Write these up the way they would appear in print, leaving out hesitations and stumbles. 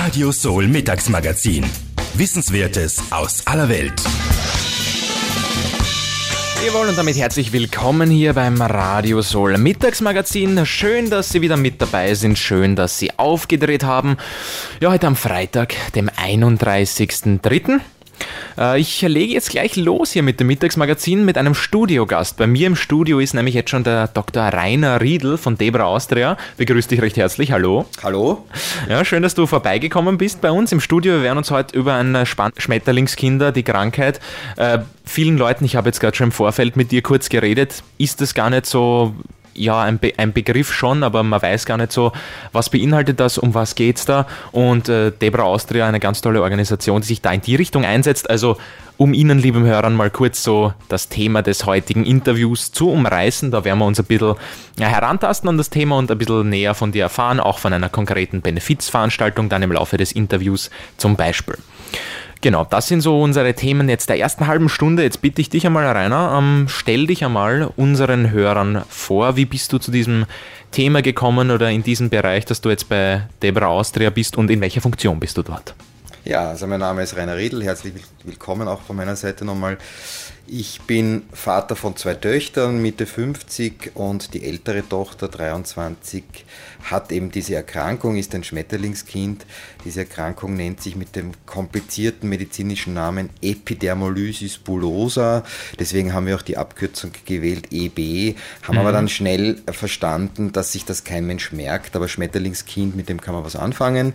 Radio Soul Mittagsmagazin. Wissenswertes aus aller Welt. Jawohl, und damit herzlich willkommen hier beim Radio Soul Mittagsmagazin. Schön, dass Sie wieder mit dabei sind. Schön, dass Sie aufgedreht haben. Ja, heute am Freitag, dem 31.03. Ich lege jetzt gleich los hier mit dem Mittagsmagazin mit einem Studiogast. Bei mir im Studio ist nämlich jetzt schon der Dr. Rainer Riedl von Debra Austria. Begrüße dich recht herzlich. Hallo. Hallo. Ja, schön, dass du vorbeigekommen bist bei uns im Studio. Wir werden uns heute über ein Schmetterlingskinder, die Krankheit. Vielen Leuten, ich habe jetzt gerade schon im Vorfeld mit dir kurz geredet, ist das gar nicht so... Ja, ein Begriff schon, aber man weiß gar nicht so, was beinhaltet das, um was geht's da. Und Debra Austria, eine ganz tolle Organisation, die sich da in die Richtung einsetzt. Also um Ihnen, lieben Hörern, mal kurz so das Thema des heutigen Interviews zu umreißen. Da werden wir uns ein bisschen herantasten an das Thema und ein bisschen näher von dir erfahren, auch von einer konkreten Benefizveranstaltung dann im Laufe des Interviews zum Beispiel. Genau, das sind so unsere Themen jetzt der ersten halben Stunde. Jetzt bitte ich dich einmal, Rainer, stell dich einmal unseren Hörern vor. Wie bist du zu diesem Thema gekommen oder in diesem Bereich, dass du jetzt bei Debra Austria bist und in welcher Funktion bist du dort? Ja, also mein Name ist Rainer Riedl, herzlich willkommen auch von meiner Seite nochmal. Ich bin Vater von 2 Töchtern, Mitte 50, und die ältere Tochter, 23, hat eben diese Erkrankung, ist ein Schmetterlingskind. Diese Erkrankung nennt sich mit dem komplizierten medizinischen Namen Epidermolysis bullosa. Deswegen haben wir auch die Abkürzung gewählt, EB, haben aber dann schnell verstanden, dass sich das kein Mensch merkt, aber Schmetterlingskind, mit dem kann man was anfangen.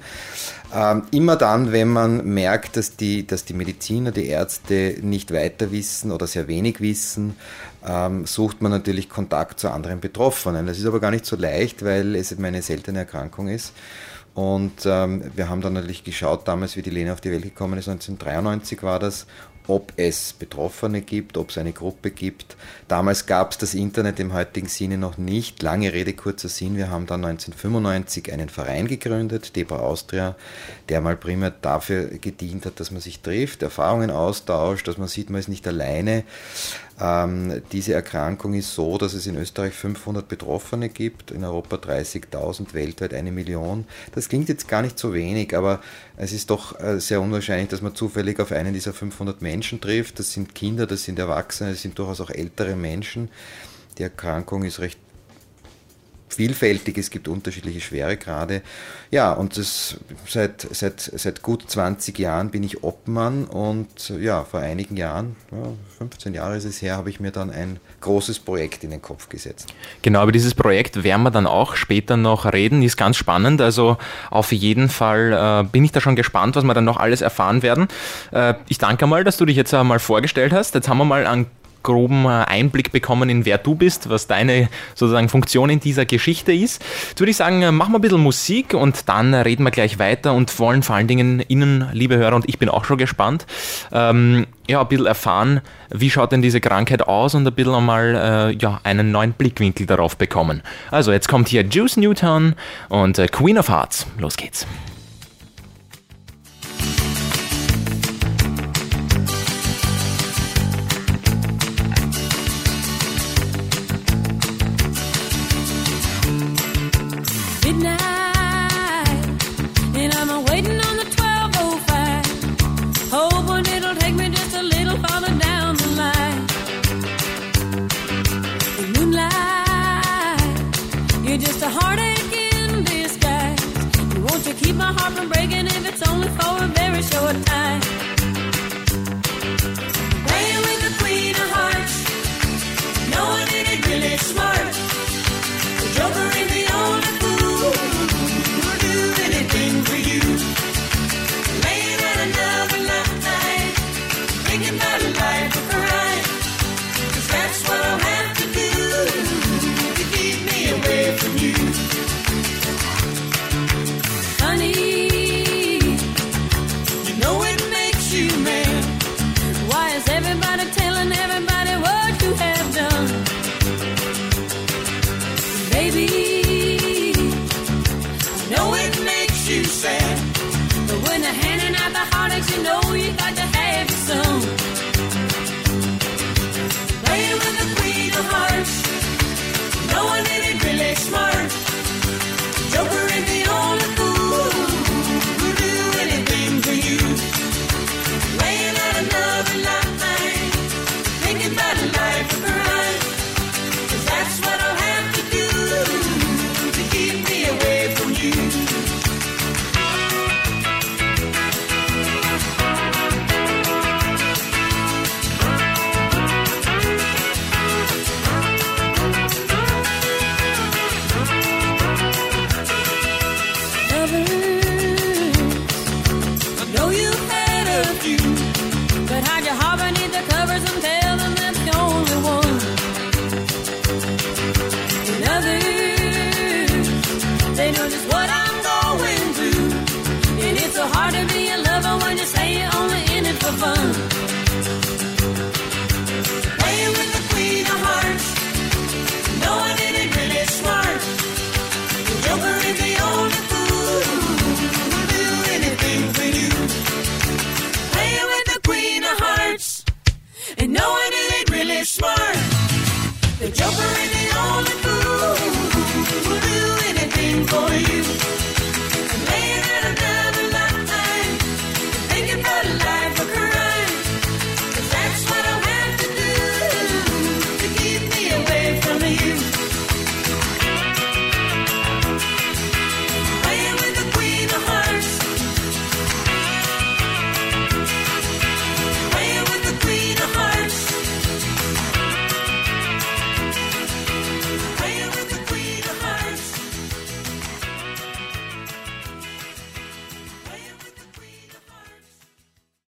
Immer dann, wenn man merkt, dass die Mediziner, die Ärzte nicht weiter wissen oder sehr wenig wissen, sucht man natürlich Kontakt zu anderen Betroffenen. Das ist aber gar nicht so leicht, weil es eine seltene Erkrankung ist. Und wir haben dann natürlich geschaut, damals wie die Lena auf die Welt gekommen ist, 1993 war das, ob es Betroffene gibt, ob es eine Gruppe gibt. Damals gab es das Internet im heutigen Sinne noch nicht. Lange Rede, kurzer Sinn. Wir haben dann 1995 einen Verein gegründet, Debra Austria, der mal primär dafür gedient hat, dass man sich trifft, Erfahrungen austauscht, dass man sieht, man ist nicht alleine. Diese Erkrankung ist so, dass es in Österreich 500 Betroffene gibt, in Europa 30.000, weltweit 1 Million. Das klingt jetzt gar nicht so wenig, aber es ist doch sehr unwahrscheinlich, dass man zufällig auf einen dieser 500 Menschen trifft. Das sind Kinder, das sind Erwachsene, das sind durchaus auch ältere Menschen. Die Erkrankung ist recht vielfältig, es gibt unterschiedliche Schweregrade. Ja, und seit gut 20 Jahren bin ich Obmann, und ja, vor einigen Jahren, 15 Jahre ist es her, habe ich mir dann ein großes Projekt in den Kopf gesetzt. Genau, über dieses Projekt werden wir dann auch später noch reden, ist ganz spannend, also auf jeden Fall bin ich da schon gespannt, was wir dann noch alles erfahren werden. Ich danke mal, dass du dich jetzt einmal vorgestellt hast. Jetzt haben wir mal einen groben Einblick bekommen in wer du bist, was deine sozusagen Funktion in dieser Geschichte ist. Jetzt würde ich sagen, machen wir ein bisschen Musik und dann reden wir gleich weiter und wollen vor allen Dingen Ihnen, liebe Hörer, und ich bin auch schon gespannt, ein bisschen erfahren, wie schaut denn diese Krankheit aus und ein bisschen einmal einen neuen Blickwinkel darauf bekommen. Also jetzt kommt hier Juice Newton und Queen of Hearts. Los geht's. Keep my heart from breaking if it's only for a very short time. Playing with the Queen of Hearts, no one ain't really smart. The Joker ain't the only fool who'll do anything for you. Laying at another night, thinking about a life of crime. 'Cause that's what I'll have to do to keep me away from you. Everybody telling everybody what you have done. Baby, I know it makes you sad, but when they're handing out the heartaches, you know you got to have your son. Playing with the Queen of Hearts, no one ain't really smart. Joker ain't the only fool who do Joker